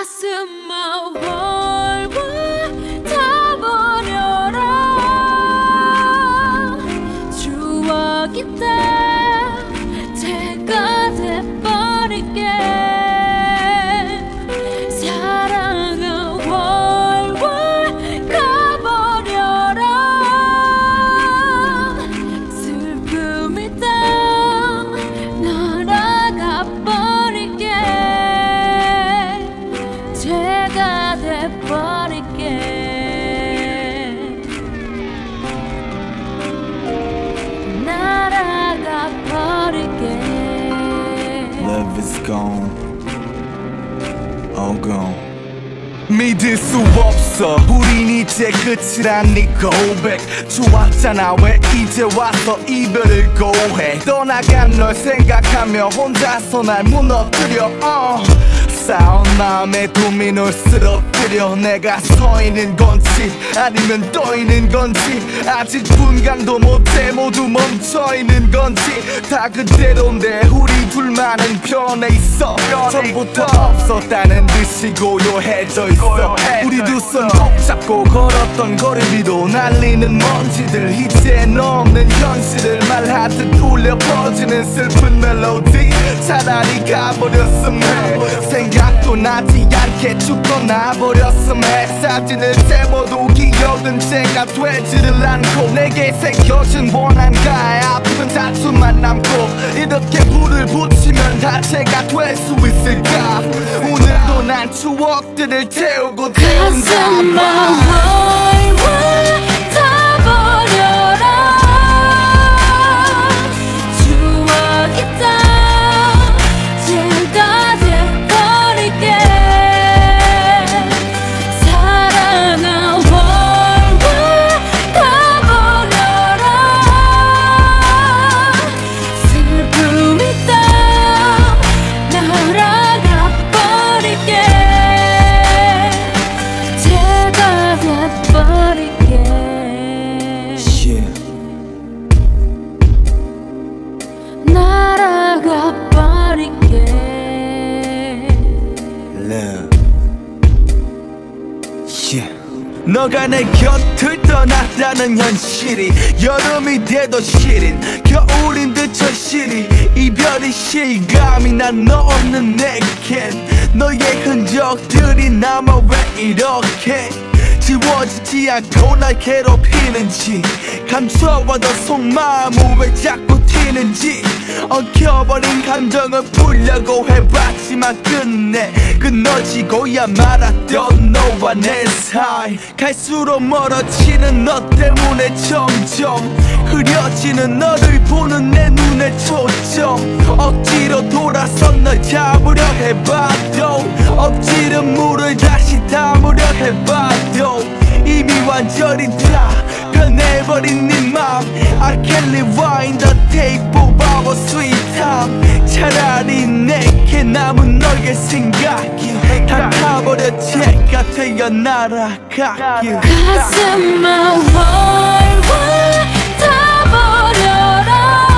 가슴아 월월 타버려라. 추억이 다 제가 돼버릴게. 사랑은 월월 가버려라. 슬픔이 다 날아가버릴게. 제가 돼버릴게. 날아가버릴게. Love is gone, all gone. 믿을 수 없어 우린 이제 끝이란 네 고백. 좋았잖아 왜 이제 와서 이별을 고해. 떠나간 널 생각하며 혼자서 날 무너뜨려. 싸운 마음에 도미노를 쓰러뜨려. 내가 서 있는 건지 아니면 떠 있는 건지 아직 분간도 못해. 모두 멈춰 있는 건지 다 그대로인데 우리 둘만은 변해 있어. 전부터 없었다는 듯이 고요해져 있어. 우리 두 손 꼭 잡고 걸었던 거리 위로 날리는 먼지들. 이젠 없는 현실을 말하듯 울려 퍼지는 슬픈 멜로디. 차라리 가버렸음 해. 생각도 나지 않게 쭉 떠나버렸음 해. 사진을 세모도 기억은 제가 되지를 않고 내게 새겨진 원한가에 아픈 다툼만 남고 이렇게 불을 붙이면 다 제가 될 수 있을까. 오늘도 난 추억들을 태우고 태운다. 가슴아 월월 타버려라. 추억이 다 제가 돼버릴게. 사랑은 월월 가버려라. 슬픔이 다 날아가버릴게. 제가 돼버릴게. 날아가버릴게. Love. 너가 내 곁을 떠났다는 현실이 여름이 돼도 시린 겨울인 듯 절실히 이별이 실감이 난 너 없는 내겐. 너의 흔적들이 남아 왜 이렇게 지워지지 않고 날 괴롭히는지 감춰봐도 속마음은 왜 자꾸 튀는지. 엉켜버린 감정을 풀려고 해봤지만 끝내 끊어지고야 말았던 너와 내 사이. 갈수록 멀어지는 너 때문에 점점 흐려지는 너를 보는 내 눈에 초점. 억지로 돌아선 널 잡으려 해봐도 억지로 물을 다시 담으려 해봐도 이미 완전히 다 변해버린 네 맘. I can't rewind the tape of our sweet time. 차라리 내게 남은 너의 생각이 다 타버려 제가 되어 날아가길. 가슴아 월월 타버려라.